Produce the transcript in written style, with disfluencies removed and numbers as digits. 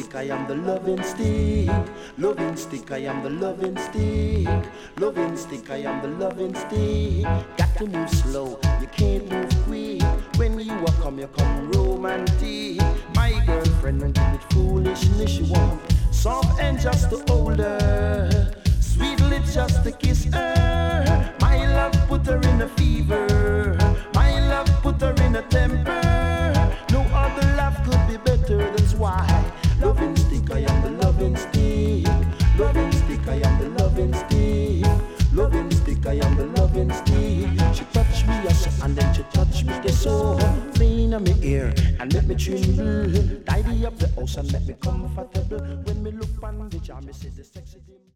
stick, I am the loving stick. Loving stick, I am the loving stick. Loving stick, I am the loving stick. Got to move slow, you can't move quick. When you come romantic. My girlfriend went with foolishness, she want soft and just to hold her, sweet lips just to kiss her. My love put her in a fever, my love put her in a temper. No other love could be better, that's why loving stick, I am the loving stick. Loving stick, I am the loving stick. Loving stick, I am the loving stick. She touched me yes, and then she touched me this so clean on my ear and make me tremble. Tidy up the house and make me comfortable. When me look on the jar, me see the sexy.